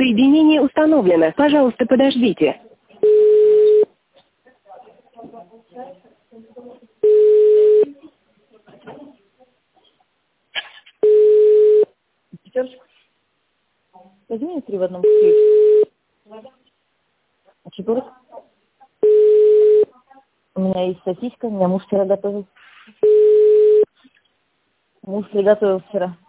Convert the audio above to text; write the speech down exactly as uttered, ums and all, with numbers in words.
Соединение установлено. Пожалуйста, подождите. Пятерочку. Возьми три в одном ключе. А чебурек? У меня есть сосиска, меня муж вчера готовил. Муж приготовил вчера.